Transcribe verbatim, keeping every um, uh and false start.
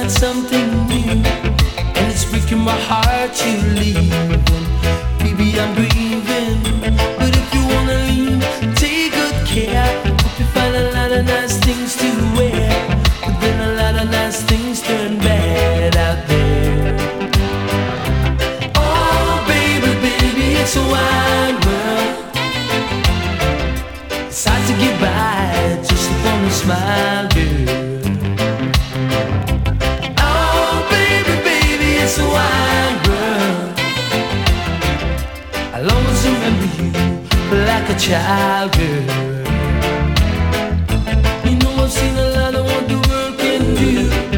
something new, and it's breaking my heart you leaving. Baby, I'm grieving, but if you wanna leave, take good care. Hope you find a lot of nice things to wear, but then a lot of nice things turn bad out there. Oh baby, baby, it's a wide world. It's hard to get by just upon a smile, girl. It's a wide world. I'll always remember you like a child, girl.